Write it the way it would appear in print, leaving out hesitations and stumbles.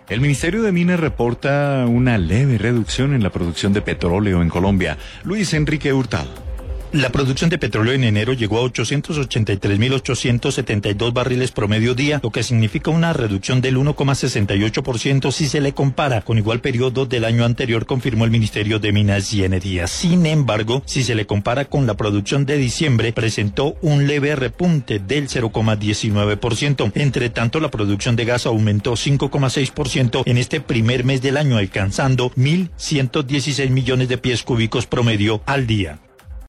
El Ministerio de Minas reporta una leve reducción en la producción de petróleo en Colombia. Luis Enrique Hurtado. La producción de petróleo en enero llegó a 883.872 barriles promedio día, lo que significa una reducción del 1,68% si se le compara con igual periodo del año anterior, confirmó el Ministerio de Minas y Energía. Sin embargo, si se le compara con la producción de diciembre, presentó un leve repunte del 0,19%. Entre tanto, la producción de gas aumentó 5,6% en este primer mes del año, alcanzando 1.116 millones de pies cúbicos promedio al día.